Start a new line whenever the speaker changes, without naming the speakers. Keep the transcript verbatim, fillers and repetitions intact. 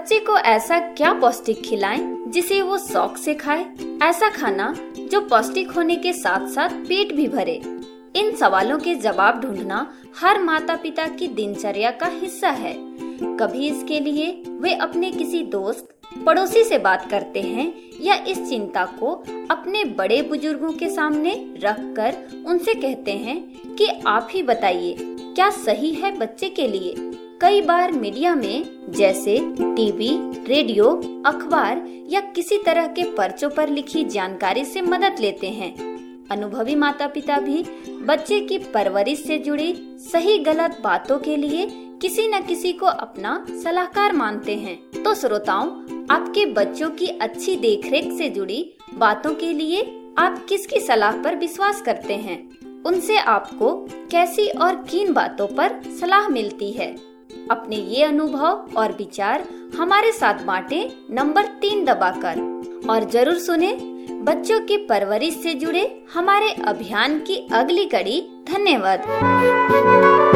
बच्चे को ऐसा क्या पौष्टिक खिलाएं जिसे वो शौक से खाए? ऐसा खाना जो पौष्टिक होने के साथ साथ पेट भी भरे। इन सवालों के जवाब ढूंढना हर माता पिता की दिनचर्या का हिस्सा है। कभी इसके लिए वे अपने किसी दोस्त, पड़ोसी से बात करते हैं या इस चिंता को अपने बड़े बुजुर्गों के सामने रखकर उनसे कहते हैं कि आप ही बताइए क्या सही है बच्चे के लिए। कई बार मीडिया में जैसे टीवी, रेडियो, अखबार या किसी तरह के पर्चों पर लिखी जानकारी से मदद लेते हैं। अनुभवी माता पिता भी बच्चे की परवरिश से जुड़ी सही गलत बातों के लिए किसी न किसी को अपना सलाहकार मानते हैं। तो श्रोताओं, आपके बच्चों की अच्छी देखरेख से जुड़ी बातों के लिए आप किसकी सलाह पर विश्वास करते हैं? उनसे आपको कैसी और किन बातों पर सलाह मिलती है? अपने ये अनुभव और विचार हमारे साथ बांटें नंबर तीन दबाकर, और जरूर सुने बच्चों की परवरिश से जुड़े हमारे अभियान की अगली कड़ी। धन्यवाद।